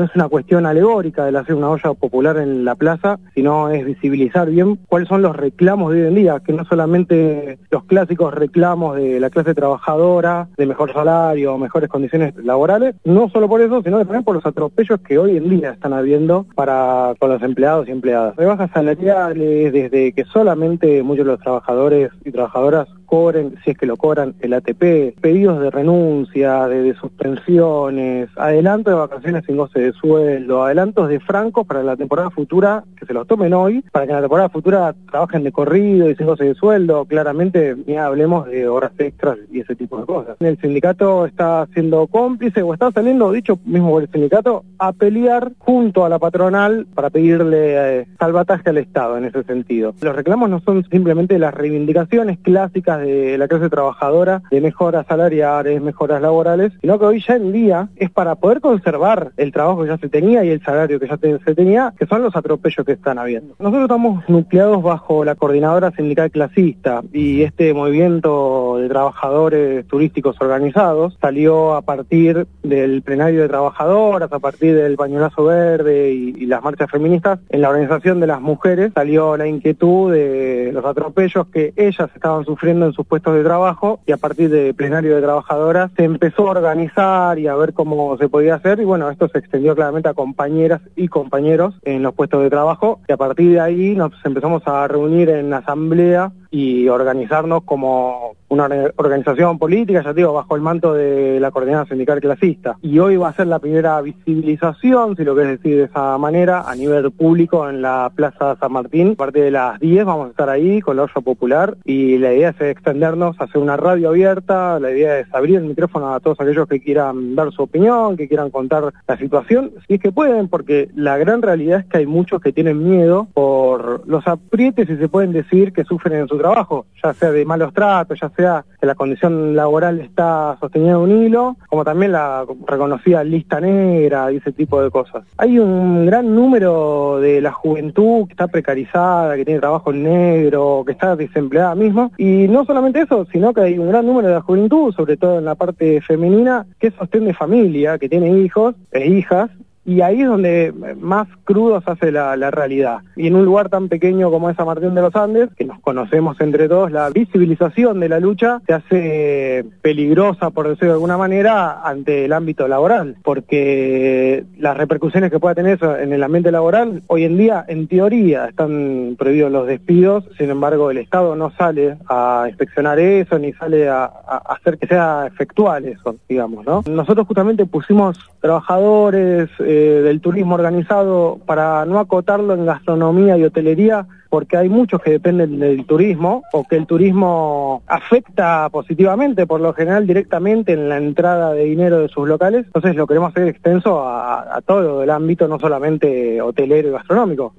no es una cuestión alegórica de hacer una olla popular en la plaza, sino es visibilizar bien cuáles son los reclamos de hoy en día, que no solamente los clásicos reclamos de la clase trabajadora, de mejor salario, mejores condiciones laborales, no solo por eso, sino también por los atropellos que hoy en día están habiendo con los empleados y empleadas. Rebajas salariales, desde que solamente muchos de los trabajadores y trabajadoras cobren, si es que lo cobran, el ATP, pedidos de renuncia, de suspensiones, adelanto de vacaciones sin goce de sueldo, adelantos de francos para la temporada futura, que se los tomen hoy, para que en la temporada futura trabajen de corrido y sin goce de sueldo. Claramente, ni hablemos de horas extras y ese tipo de cosas. El sindicato está siendo cómplice, o está saliendo, dicho mismo por el sindicato, a pelear junto a la patronal para pedirle salvataje al Estado en ese sentido. Los reclamos no son simplemente las reivindicaciones clásicas de la clase trabajadora, de mejoras salariales, mejoras laborales, sino que hoy ya en día es para poder conservar el trabajo que ya se tenía y el salario que ya se tenía, que son los atropellos que están habiendo. Nosotros estamos nucleados bajo la Coordinadora Sindical Clasista, y este movimiento de trabajadores turísticos organizados salió a partir del plenario de trabajadoras, a partir del pañuelazo verde y las marchas feministas. En la organización de las mujeres salió la inquietud de los atropellos que ellas estaban sufriendo en sus puestos de trabajo, y a partir del plenario de trabajadoras se empezó a organizar y a ver cómo se podía hacer, y bueno, esto se extendió claramente a compañeras y compañeros en los puestos de trabajo, y a partir de ahí nos empezamos a reunir en asamblea y organizarnos como una organización política, ya digo, bajo el manto de la Coordinadora Sindical Clasista. Y hoy va a ser la primera visibilización, si lo querés decir de esa manera, a nivel público en la Plaza San Martín. A partir de las 10 vamos a estar ahí con la olla popular, y la idea es extendernos, hacer una radio abierta. La idea es abrir el micrófono a todos aquellos que quieran dar su opinión, que quieran contar la situación, si es que pueden, porque la gran realidad es que hay muchos que tienen miedo por los aprietes, si se pueden decir, que sufren en su trabajo, ya sea de malos tratos, ya sea que la condición laboral está sostenida en un hilo, como también la reconocida lista negra y ese tipo de cosas. Hay un gran número de la juventud que está precarizada, que tiene trabajo en negro, que está desempleada mismo, y no solamente eso, sino que hay un gran número de la juventud, sobre todo en la parte femenina, que es sostén de familia, que tiene hijos e hijas, y ahí es donde más crudo se hace la realidad. Y en un lugar tan pequeño como es San Martín de los Andes, que nos conocemos entre todos, la visibilización de la lucha se hace peligrosa, por decirlo de alguna manera, ante el ámbito laboral, porque las repercusiones que pueda tener eso en el ambiente laboral, hoy en día, en teoría, están prohibidos los despidos. Sin embargo, el Estado no sale a inspeccionar eso, ni sale a hacer que sea efectual eso, digamos, ¿no? Nosotros justamente pusimos trabajadores del turismo organizado para no acotarlo en gastronomía y hotelería, porque hay muchos que dependen del turismo, o que el turismo afecta positivamente, por lo general directamente en la entrada de dinero de sus locales. Entonces lo queremos hacer extenso a todo el ámbito, no solamente hotelero y gastronómico.